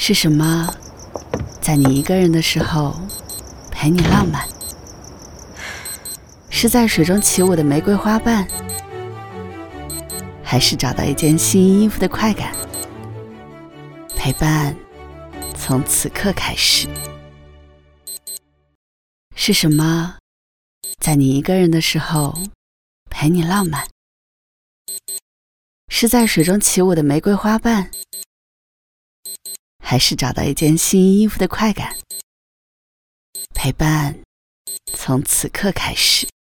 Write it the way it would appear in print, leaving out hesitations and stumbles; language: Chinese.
是什么在你一个人的时候陪你浪漫？是在水中起舞的玫瑰花瓣，还是找到一件新衣服的快感？陪伴从此刻开始。是什么在你一个人的时候陪你浪漫？是在水中起舞的玫瑰花瓣，还是找到一件新衣服的快感？陪伴从此刻开始。